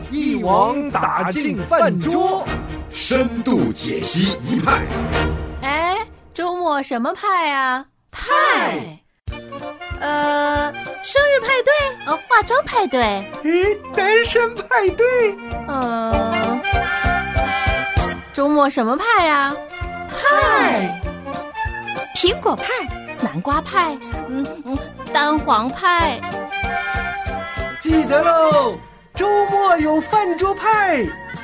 一网打尽饭桌， 深度解析一派。 哎，周末什么派啊？ 派？生日派对？ 化妆派对？ 单身派对？ 周末什么派啊？ 派？苹果派？ 南瓜派？蛋黄派？ 记得喽，周末有饭桌派。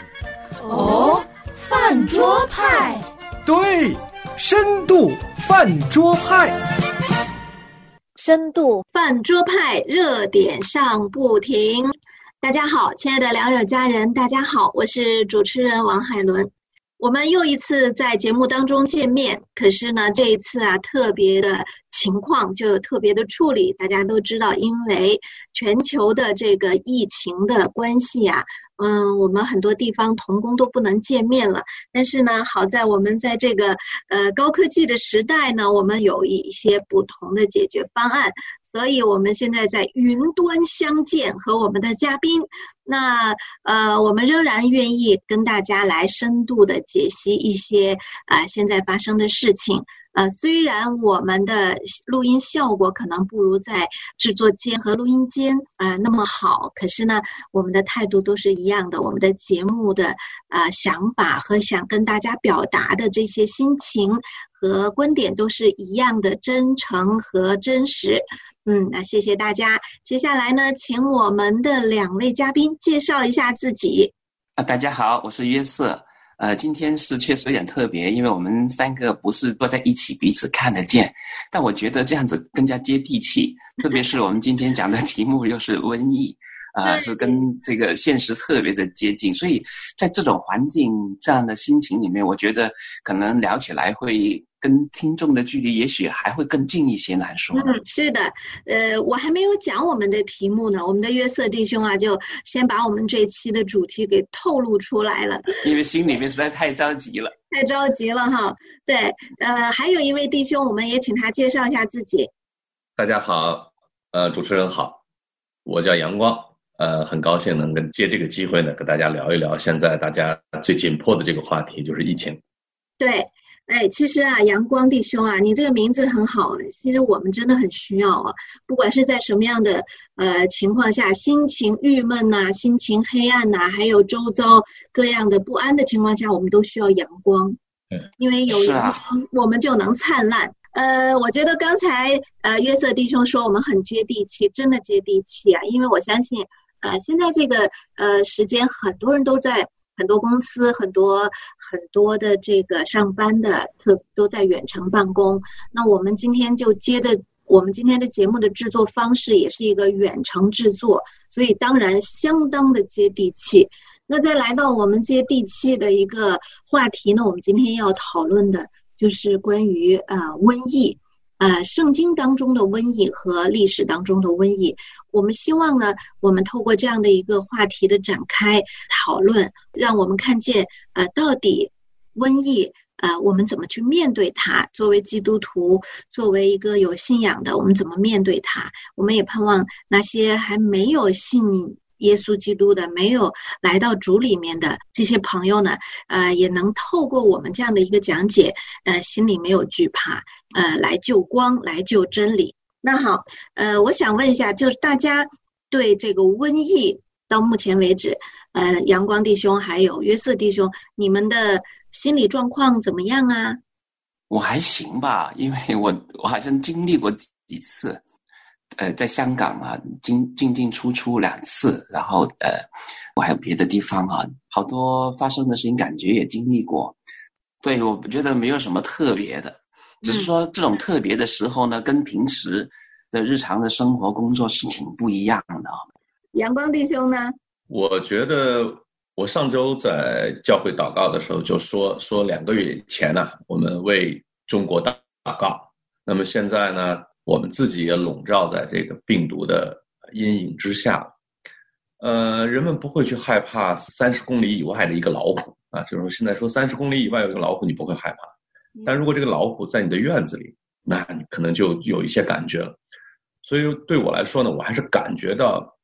饭桌派？ 对，深度饭桌派。 深度饭桌派热点上不停。大家好，亲爱的良友家人，大家好，我是主持人王海伦。我们又一次在节目当中见面，可是呢，这一次特别的情况就有特别的处理。大家都知道，因为全球的这个疫情的关系我们很多地方同工都不能见面了。但是呢，好在我们在这个高科技的时代呢，我们有一些不同的解决方案，所以我们现在在云端相见，和我们的嘉宾。那我们仍然愿意跟大家来深度的解析一些现在发生的事情。虽然我们的录音效果可能不如在制作间和录音间那么好，可是呢，我们的态度都是一样的，我们的节目的想法和想跟大家表达的这些心情和观点都是一样的真诚和真实。那谢谢大家。接下来呢，请我们的两位嘉宾介绍一下自己。 大家好，我是约瑟。今天是确实有点特别，因为我们三个不是坐在一起彼此看得见，但我觉得这样子更加接地气，特别是我们今天讲的题目又是瘟疫，是跟这个现实特别的接近，所以在这种环境这样的心情里面，我觉得可能聊起来会跟听众的距离也许还会更近一些，难说。 是的，我还没有讲我们的题目呢，我们的约瑟弟兄就先把我们这期的主题给透露出来了， 因为心里面实在太着急了哈。对，还有一位弟兄，我们也请他介绍一下自己。 大家好，主持人好，我叫杨光，很高兴能借这个机会呢，跟大家聊一聊现在大家最紧迫的这个话题，就是疫情。 对。其实阳光弟兄你这个名字很好，其实我们真的很需要不管是在什么样的情况下，心情郁闷心情黑暗还有周遭各样的不安的情况下，我们都需要阳光。因为有阳光我们就能灿烂。我觉得刚才约瑟弟兄说我们很接地气，真的接地气因为我相信现在这个时间很多人都在，很多公司很多的这个上班的都在远程办公。那我们今天就我们今天的节目的制作方式也是一个远程制作，所以当然相当的接地气。那再来到我们接地气的一个话题呢，我们今天要讨论的就是关于瘟疫。圣经当中的瘟疫和历史当中的瘟疫，我们希望呢，我们透过这样的一个话题的展开讨论，让我们看见到底瘟疫我们怎么去面对它，作为基督徒，作为一个有信仰的，我们怎么面对它。我们也盼望那些还没有信耶稣基督的，没有来到主里面的这些朋友呢，也能透过我们这样的一个讲解，心里没有惧怕，来救光，来救真理。那好，我想问一下，就是大家对这个瘟疫到目前为止，阳光弟兄还有约瑟弟兄，你们的心理状况怎么样啊？ 我还行吧，因为我好像经历过几次。在香港进出2次，然后我还有别的地方好多发生的事情感觉也经历过。对，我觉得没有什么特别的，只是说这种特别的时候呢，跟平时的日常的生活工作是挺不一样的。 阳光弟兄呢？ 我觉得我上周在教会祷告的时候就说2个月前呢，我们为中国祷告。那么现在呢，我们自己也笼罩在这个病毒的阴影之下。人们不会去害怕30公里以外的一个老虎就是说现在说30公里以外有一个老虎你不会害怕，但如果这个老虎在你的院子里，那你可能就有一些感觉了。所以对我来说呢，我还是感觉到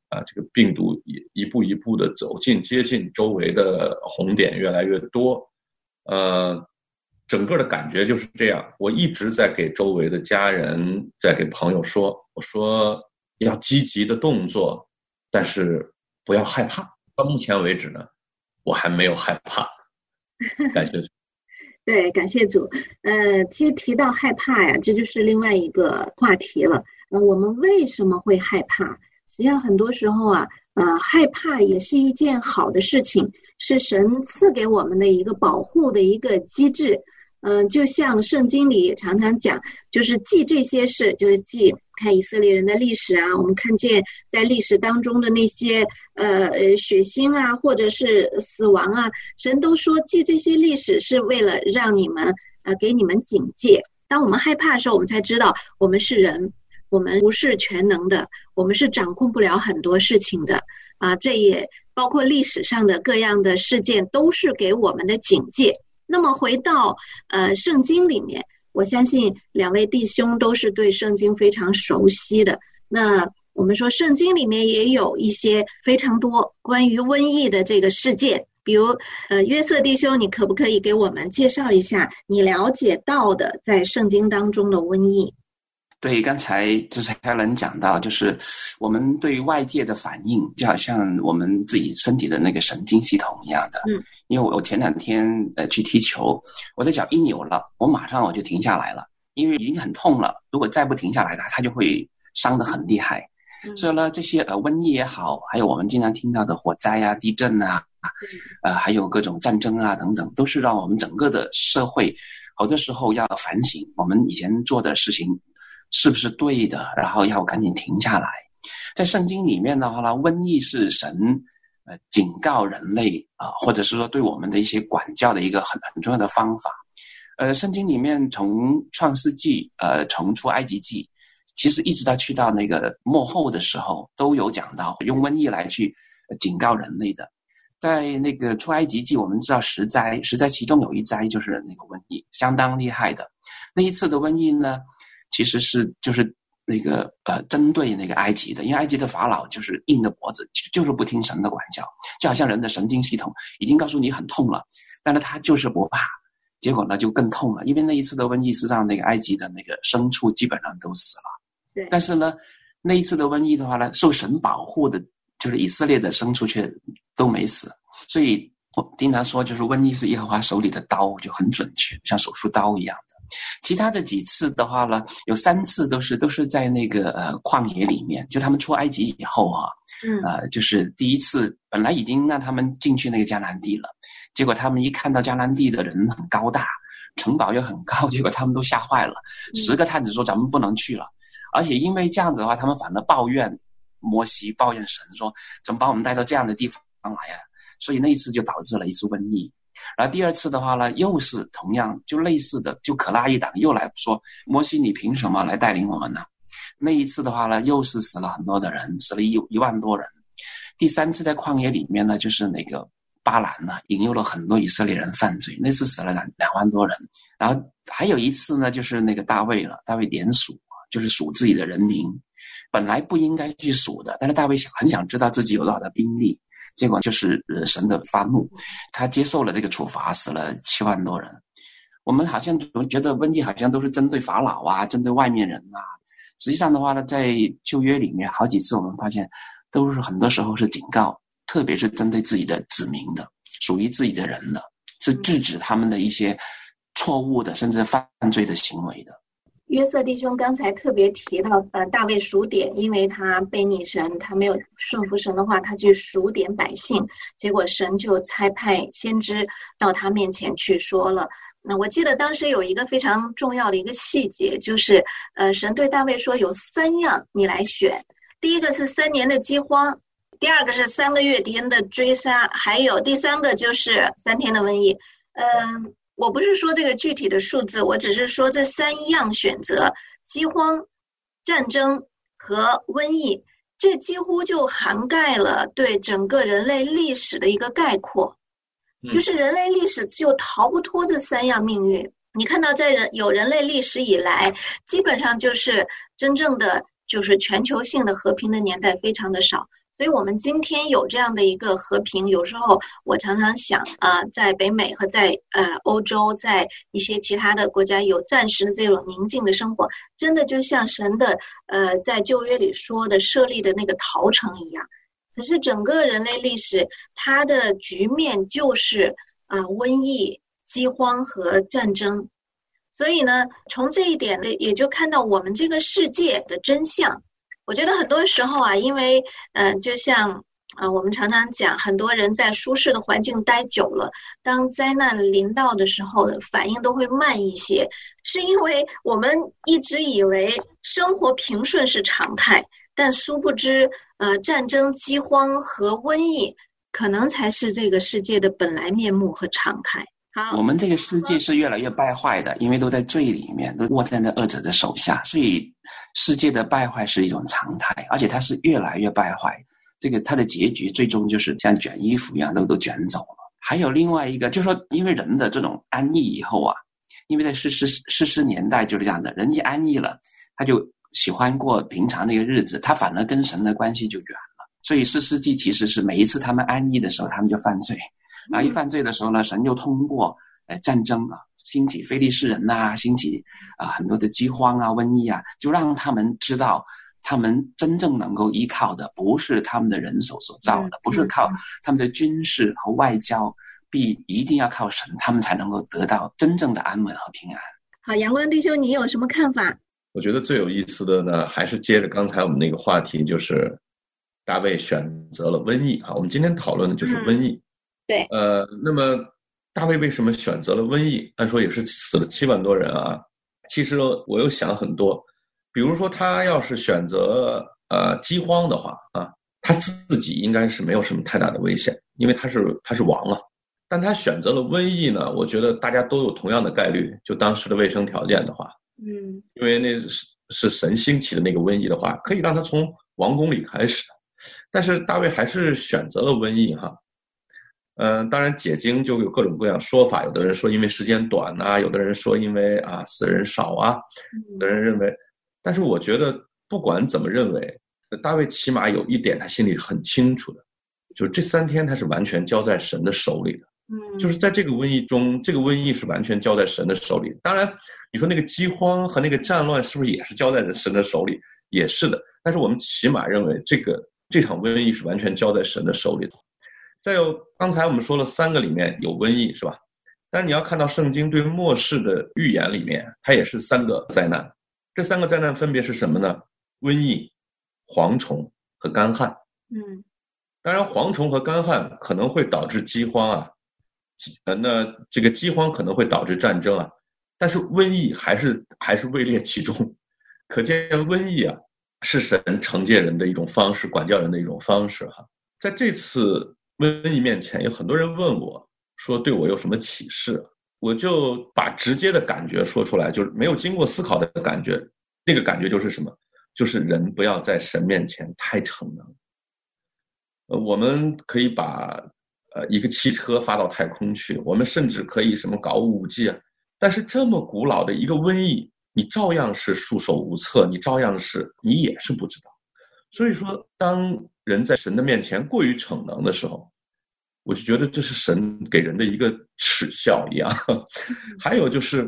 这个病毒也一步一步的接近周围的红点越来越多，整个的感觉就是这样。我一直在给周围的家人，在给朋友说，我说要积极的动作，但是不要害怕。到目前为止呢，我还没有害怕。感谢主。 对，感谢主。其实提到害怕呀，这就是另外一个话题了。我们为什么会害怕？实际上很多时候啊，害怕也是一件好的事情，是神赐给我们的一个保护的一个机制。就像圣经里也常常讲，就是记这些事，就是记看以色列人的历史啊，我们看见在历史当中的那些血腥啊，或者是死亡啊，神都说记这些历史是为了让你们给你们警戒。当我们害怕的时候，我们才知道我们是人，我们不是全能的，我们是掌控不了很多事情的这也包括历史上的各样的事件，都是给我们的警戒。那么回到圣经里面，我相信两位弟兄都是对圣经非常熟悉的。那我们说圣经里面也有一些非常多关于瘟疫的这个事件，比如约瑟弟兄，你可不可以给我们介绍一下你了解到的在圣经当中的瘟疫？ 对，刚才就是还有人讲到，就是我们对外界的反应就好像我们自己身体的那个神经系统一样的。因为我前2天去踢球，我的脚一扭了，我马上就停下来了，因为已经很痛了，如果再不停下来它就会伤得很厉害。所以呢，这些瘟疫也好，还有我们经常听到的火灾啊、地震啊，还有各种战争啊等等，都是让我们整个的社会好多时候要反省我们以前做的事情是不是对的，然后要赶紧停下来。在圣经里面的话呢，瘟疫是神警告人类或者是说对我们的一些管教的一个很重要的方法。圣经里面从创世纪从出埃及记，其实一直到去到那个末后的时候，都有讲到用瘟疫来去警告人类的。在那个出埃及记，我们知道十灾其中有一灾就是那个瘟疫，相当厉害的。那一次的瘟疫呢，其实就是那个针对那个埃及的，因为埃及的法老就是硬着脖子，就是不听神的管教，就好像人的神经系统已经告诉你很痛了，但是他就是不怕，结果呢就更痛了。因为那一次的瘟疫是让那个埃及的那个牲畜基本上都死了。 对， 但是呢，那一次的瘟疫的话呢，受神保护的就是以色列的牲畜却都没死。所以我经常说，就是瘟疫是耶和华手里的刀，就很准确，像手术刀一样的。其他的几次的话呢，有3次都是在那个旷野里面，就他们出埃及以后就是第一次本来已经让他们进去那个迦南地了，结果他们一看到迦南地的人很高大，城堡又很高，结果他们都吓坏了，10个探子说咱们不能去了。而且因为这样子的话，他们反而抱怨摩西，抱怨神说怎么把我们带到这样的地方来啊？所以那一次就导致了一次瘟疫。然后第2次的话呢，又是同样就类似的，就可拉一党又来说摩西你凭什么来带领我们呢？那一次的话呢，又是死了很多的人，死了1万多人。第3次在旷野里面呢，就是那个巴兰呢引诱了很多以色列人犯罪，那次死了2万多人。然后还有一次呢，就是那个大卫连数，就是数自己的人民，本来不应该去数的，但是大卫很想知道自己有多少的兵力，结果就是神的发怒，他接受了这个处罚，死了7万多人。我们好像觉得瘟疫好像都是针对法老啊，针对外面人啊，实际上的话呢，在旧约里面好几次我们发现都是很多时候是警告，特别是针对自己的子民的，属于自己的人的，是制止他们的一些错误的甚至犯罪的行为的。 约瑟弟兄刚才特别提到大卫数点，因为他背逆神，他没有顺服神的话，他去数点百姓，结果神就差派先知到他面前去说了。那我记得当时有一个非常重要的一个细节，就是神对大卫说有3样你来选，第一个是3年的饥荒，第2个是3个月敌人的追杀，还有第3个就是3天的瘟疫。我不是说这个具体的数字，我只是说这3样选择，饥荒、战争和瘟疫，这几乎就涵盖了对整个人类历史的一个概括，就是人类历史就逃不脱这3样命运。你看到在有人类历史以来，基本上就是真正的就是全球性的和平的年代非常的少。所以我们今天有这样的一个和平，有时候我常常想在北美和在欧洲，在一些其他的国家有暂时的这种宁静的生活，真的就像神的在旧约里说的设立的那个陶城一样。可是整个人类历史它的局面就是瘟疫、饥荒和战争。所以呢，从这一点也就看到我们这个世界的真相。我觉得很多时候因为就像我们常常讲，很多人在舒适的环境待久了，当灾难临到的时候反应都会慢一些，是因为我们一直以为生活平顺是常态，但殊不知战争、饥荒和瘟疫可能才是这个世界的本来面目和常态。好， 我们这个世界是越来越败坏的，因为都在罪里面，都握在那恶者的手下，所以世界的败坏是一种常态，而且它是越来越败坏。这个它的结局最终就是像卷衣服一样都卷走了。还有另外一个就是说，因为人的这种安逸以后因为在世事年代就是这样的，人一安逸了，他就喜欢过平常那个日子，他反而跟神的关系就远了。所以士师记其实是每一次他们安逸的时候，他们就犯罪。一犯罪的时候呢，神又通过战争兴起非利士人兴起很多的饥荒瘟疫就让他们知道，他们真正能够依靠的不是他们的人手所造的，不是靠他们的军事和外交，一定要靠神，他们才能够得到真正的安稳和平安。 好，阳光弟兄，你有什么看法？ 我觉得最有意思的呢，还是接着刚才我们那个话题，就是大卫选择了瘟疫我们今天讨论的就是瘟疫。 对， 那么大卫为什么选择了瘟疫？按说也是死了7万多人其实我又想很多，比如说他要是选择饥荒的话他自己应该是没有什么太大的危险，因为他是王但他选择了瘟疫呢，我觉得大家都有同样的概率，就当时的卫生条件的话，因为那是神兴起的那个瘟疫的话，可以让他从王宫里开始，但是大卫还是选择了瘟疫当然解经就有各种各样说法，有的人说因为时间短有的人说因为死人少有的人认为，但是我觉得不管怎么认为，大卫起码有一点他心里很清楚的，就是这3天他是完全交在神的手里的。就是在这个瘟疫中，这个瘟疫是完全交在神的手里。当然你说那个饥荒和那个战乱是不是也是交在神的手里？也是的，但是我们起码认为这场瘟疫是完全交在神的手里的。再有刚才我们说了3个里面有瘟疫是吧？但是你要看到圣经对末世的预言里面，它也是3个灾难。这3个灾难分别是什么呢？瘟疫、蝗虫和干旱。当然蝗虫和干旱可能会导致饥荒那这个饥荒可能会导致战争但是瘟疫还是位列其中。可见瘟疫是神惩戒人的一种方式，管教人的一种方式在这次瘟疫面前，有很多人问我说对我有什么启示，我就把直接的感觉说出来，就是没有经过思考的感觉。那个感觉就是什么？就是人不要在神面前太逞能。我们可以把一个汽车发到太空去，我们甚至可以什么搞5G但是这么古老的一个瘟疫，你照样是束手无策，你也是不知道。所以说当人在神的面前过于逞能的时候，我就觉得这是神给人的一个耻笑一样。还有就是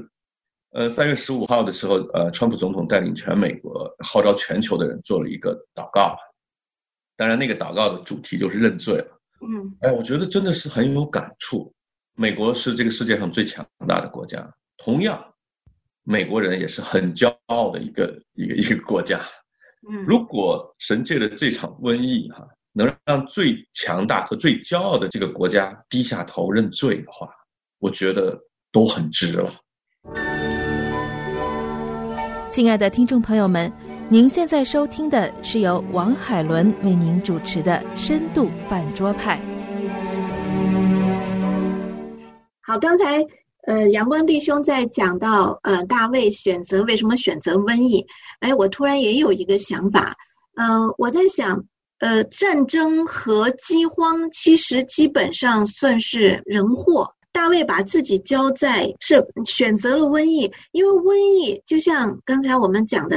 3月15号的时候川普总统带领全美国号召全球的人做了一个祷告，当然那个祷告的主题就是认罪了。我觉得真的是很有感触。美国是这个世界上最强大的国家，同样美国人也是很骄傲的一个国家。如果神借的这场瘟疫能让最强大和最骄傲的这个国家低下头认罪的话，我觉得都很值了。 亲爱的听众朋友们，您现在收听的是由王海伦为您主持的深度饭桌派。 好，刚才阳光弟兄在讲到大卫为什么选择瘟疫，我突然也有一个想法。我在想战争和饥荒其实基本上算是人祸，大卫把自己是选择了瘟疫，因为瘟疫就像刚才我们讲的，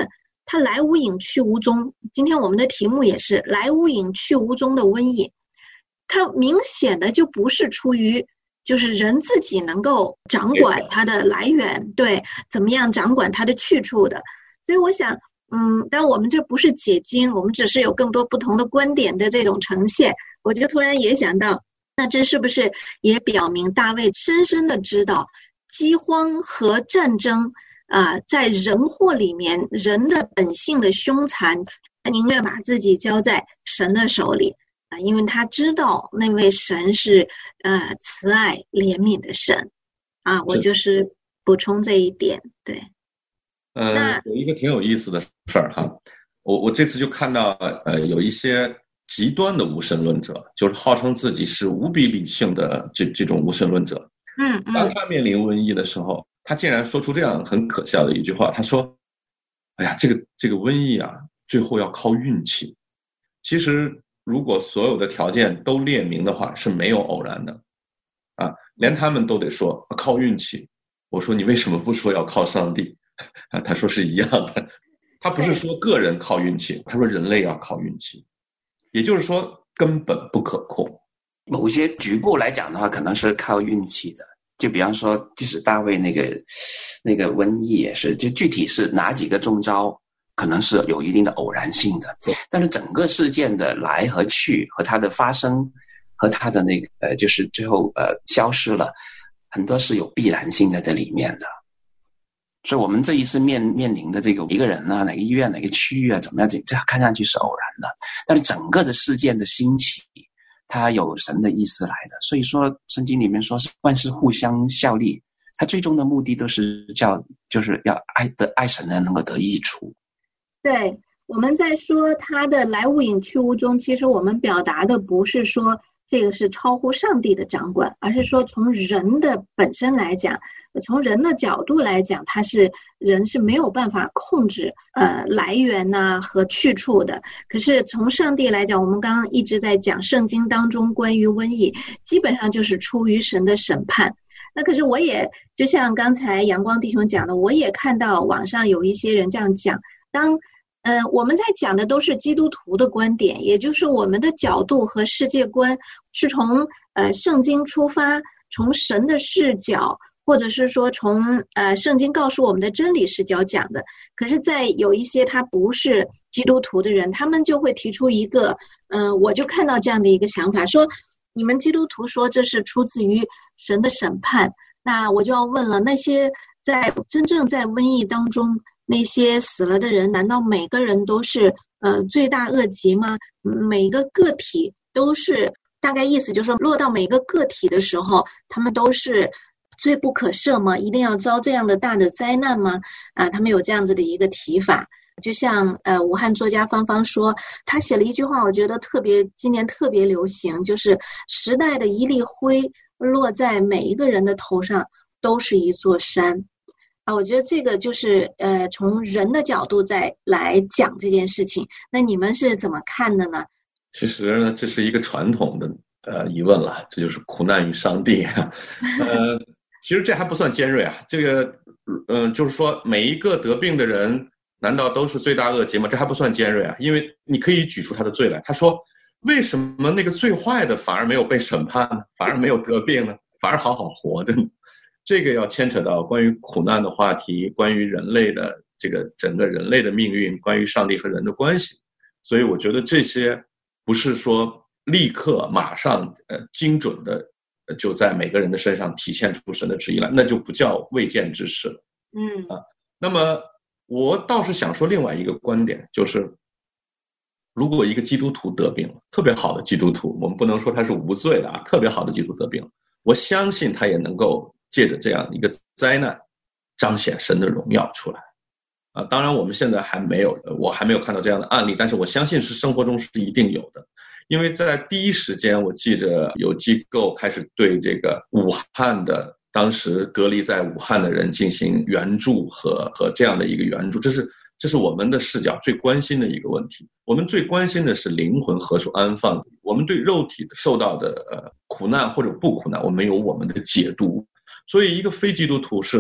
它来无影去无踪。今天我们的题目也是来无影去无踪的瘟疫，它明显的就不是出于就是人自己能够掌管它的来源，对，怎么样掌管它的去处的。所以我想但我们这不是解经，我们只是有更多不同的观点的这种呈现。我就突然也想到，那这是不是也表明大卫深深的知道饥荒和战争在人祸里面人的本性的凶残，他宁愿把自己交在神的手里因为他知道那位神是慈爱怜悯的神我就是补充这一点。对， 有一个挺有意思的事儿哈，我这次就看到有一些极端的无神论者，就是号称自己是无比理性的这种无神论者。当他面临瘟疫的时候，他竟然说出这样很可笑的一句话，他说：“哎呀，这个瘟疫啊，最后要靠运气。其实，如果所有的条件都列明的话，是没有偶然的连他们都得说靠运气。我说你为什么不说要靠上帝？他说是一样的，他不是说个人靠运气，他说人类要靠运气，也就是说根本不可控。 某些局部来讲的话，可能是靠运气的。就比方说，即使大卫那个瘟疫也是，就具体是哪几个中招，可能是有一定的偶然性的。但是整个事件的来和去和它的发生和它的那个就是最后消失了，很多是有必然性在这里面的。所以我们这一次面临的这个一个人哪个医院哪个区域怎么样，这看上去是偶然的，但是整个的事件的兴起它有神的意思来的。所以说圣经里面说是万事互相效力，它最终的目的都是就是要爱神的能够得益处。 对，我们在说它的来无影去无踪，其实我们表达的不是说这个是超乎上帝的掌管，而是说从人的本身来讲，从人的角度来讲，人是没有办法控制来源和去处的。可是从上帝来讲，我们刚刚一直在讲圣经当中关于瘟疫，基本上就是出于神的审判。那可是我也就像刚才阳光弟兄讲的，我也看到网上有一些人这样讲，当我们在讲的都是基督徒的观点，也就是我们的角度和世界观是从圣经出发，从神的视角，或者是说从圣经告诉我们的真理视角讲的。可是在有一些他不是基督徒的人，他们就会提出一个我就看到这样的一个想法，说你们基督徒说这是出自于神的审判，那我就要问了，那些真正在瘟疫当中那些死了的人，难道每个人都是罪大恶极吗？每个个体都是，大概意思就是说落到每个个体的时候，他们都是罪不可赦吗？一定要遭这样的大的灾难吗？他们有这样子的一个提法。就像武汉作家芳芳说，他写了一句话，我觉得今年特别流行，就是时代的一粒灰落在每一个人的头上都是一座山。我觉得这个就是从人的角度再来讲这件事情。那你们是怎么看的呢？ 其实呢，这是一个传统的疑问了，这就是苦难与上帝其实这还不算尖锐这个就是说每一个得病的人难道都是罪大恶极吗？这还不算尖锐因为你可以举出他的罪来。他说为什么那个最坏的反而没有被审判呢？反而没有得病呢？反而好好活着呢？这个要牵扯到关于苦难的话题，关于人类的这个整个人类的命运，关于上帝和人的关系。所以我觉得这些不是说立刻马上精准的就在每个人的身上体现出神的旨意来，那就不叫未见之事了。那么我倒是想说另外一个观点，就是如果一个基督徒得病了，特别好的基督徒，我们不能说他是无罪的特别好的基督徒得病了，我相信他也能够借着这样一个灾难彰显神的荣耀出来当然我们现在我还没有看到这样的案例，但是我相信是生活中是一定有的。因为在第一时间我记着有机构开始对这个武汉的当时隔离在武汉的人进行援助和这样的一个援助，这是我们的视角最关心的一个问题。我们最关心的是灵魂何处安放，我们对肉体受到的苦难或者不苦难，我们有我们的解读。所以一个非基督徒是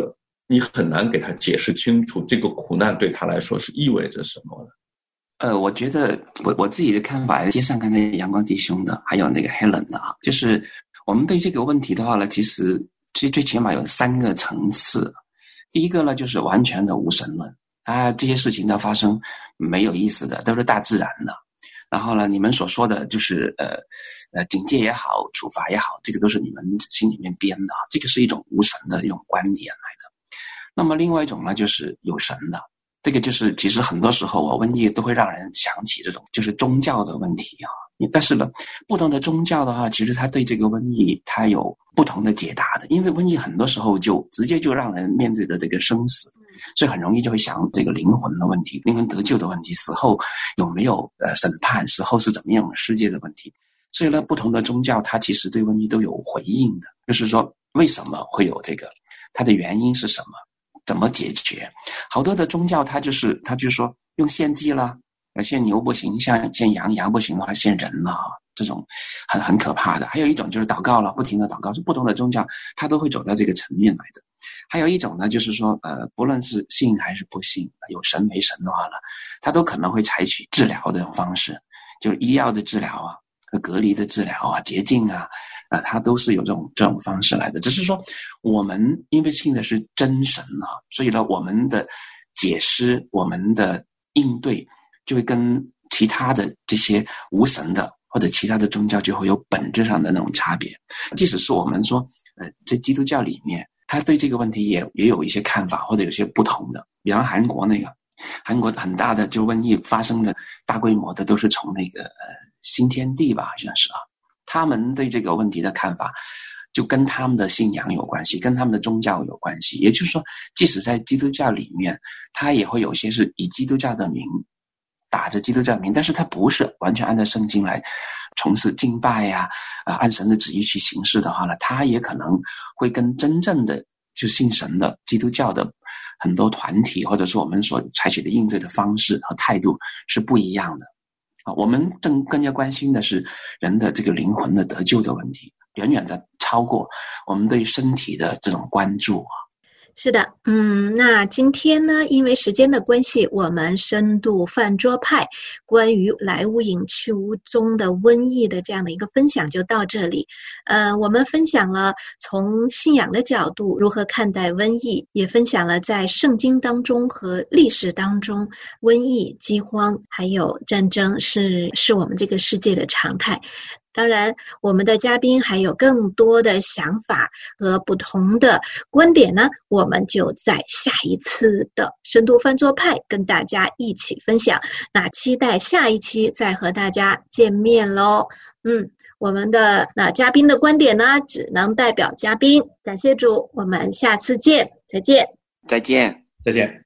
你很难给他解释清楚这个苦难对他来说是意味着什么的。 我觉得我自己的看法，接上刚才阳光弟兄的，还有那个 Helen 的啊，就是我们对这个问题的话呢，其实最起码有3个层次。第一个呢，就是完全的无神论，这些事情的发生没有意思的，都是大自然的。然后呢，你们所说的就是警戒也好，处罚也好，这个都是你们心里面编的，这个是一种无神的一种观点来的。那么另外一种呢，就是有神的。这个就是其实很多时候瘟疫都会让人想起这种就是宗教的问题啊。但是呢，不同的宗教的话，其实它对这个瘟疫它有不同的解答的，因为瘟疫很多时候就直接就让人面对的这个生死，所以很容易就会想这个灵魂的问题，灵魂得救的问题，死后有没有审判，死后是怎么样的世界的问题。所以呢，不同的宗教它其实对瘟疫都有回应的，就是说为什么会有这个，它的原因是什么，怎么解决。好多的宗教它就说用献祭啦，献牛不行，献羊不行的话献人了，这种很可怕的。还有一种就是祷告了，不停的祷告，是不同的宗教它都会走到这个层面来的。还有一种呢，就是说不论是信还是不信，有神没神的话呢，它都可能会采取治疗的方式，就是医药的治疗啊，隔离的治疗啊，捷径啊，它都是有这种方式来的。只是说我们因为信的是真神啊，所以呢我们的解释，我们的应对就会跟其他的这些无神的或者其他的宗教就会有本质上的那种差别。即使是我们说在基督教里面，他对这个问题也有一些看法，或者有些不同的。比方韩国很大的就瘟疫发生的大规模的都是从那个新天地吧，好像是啊，他们对这个问题的看法就跟他们的信仰有关系，跟他们的宗教有关系。也就是说，即使在基督教里面，他也会有些是以基督教的名，打着基督教名，但是他不是完全按照圣经来从事敬拜呀，按神的旨意去行事的话呢，他也可能会跟真正的就信神的基督教的很多团体，或者是我们所采取的应对的方式和态度是不一样的。我们更加关心的是人的这个灵魂的得救的问题，远远的超过我们对身体的这种关注。 是的，那今天呢，因为时间的关系，我们深度饭桌派关于来无影去无踪的瘟疫的这样的一个分享就到这里。我们分享了从信仰的角度如何看待瘟疫，也分享了在圣经当中和历史当中瘟疫、饥荒还有战争是我们这个世界的常态。当然，我们的嘉宾还有更多的想法和不同的观点呢，我们就在下一次的深度饭桌派跟大家一起分享。那期待下一期再和大家见面咯。我们的嘉宾的观点呢，只能代表嘉宾。感谢主，我们下次见，再见。 再见。 再见。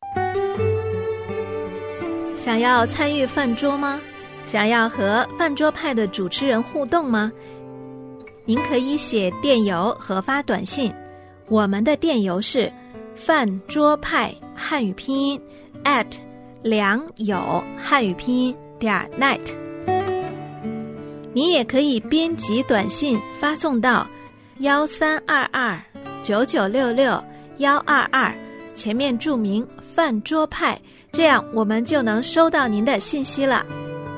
想要参与饭桌吗？想要和饭桌派的主持人互动吗？您可以写电邮和发短信，我们的电邮是饭桌派汉语拼音@良友汉语拼音.net。你也可以编辑短信发送到13229966-122，前面注明饭桌派，这样我们就能收到您的信息了。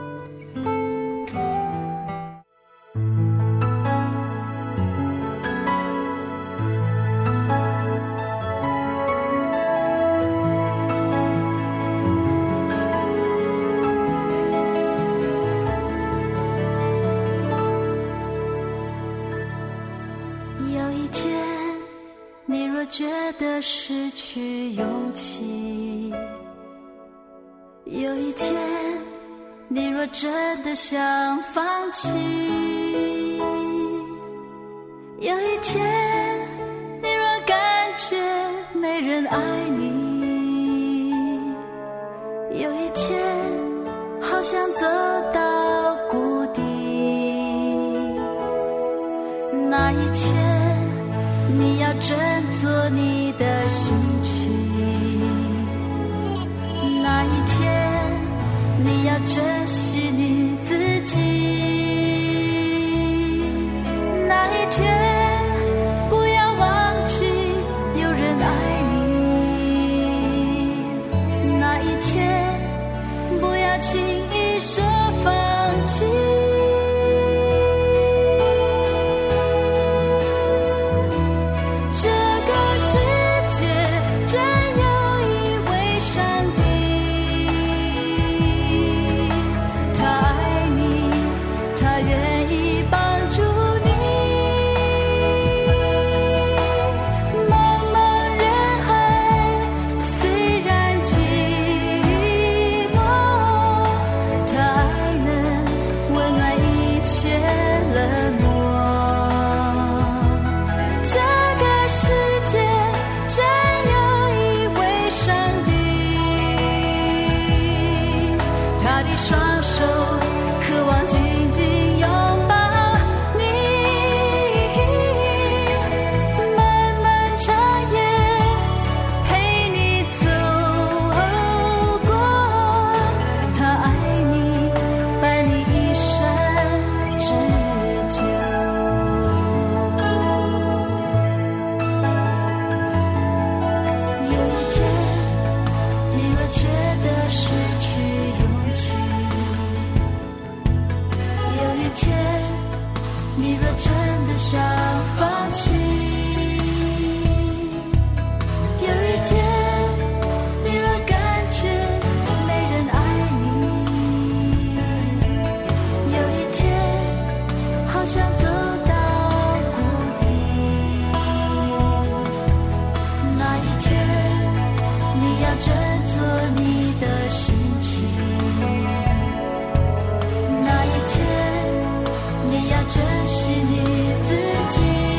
觉得失去勇气，有一天你若真的想放弃，有一天你若感觉没人爱你，有一天好想走到谷底，那一天你要振作你的心情，那一天你要珍惜你自己，那一天不要忘记有人爱你， 的想放弃。有一天你若感觉没人爱你，有一天好像走到谷底，那一天你要振作你的心情，那一天你要珍惜你自己。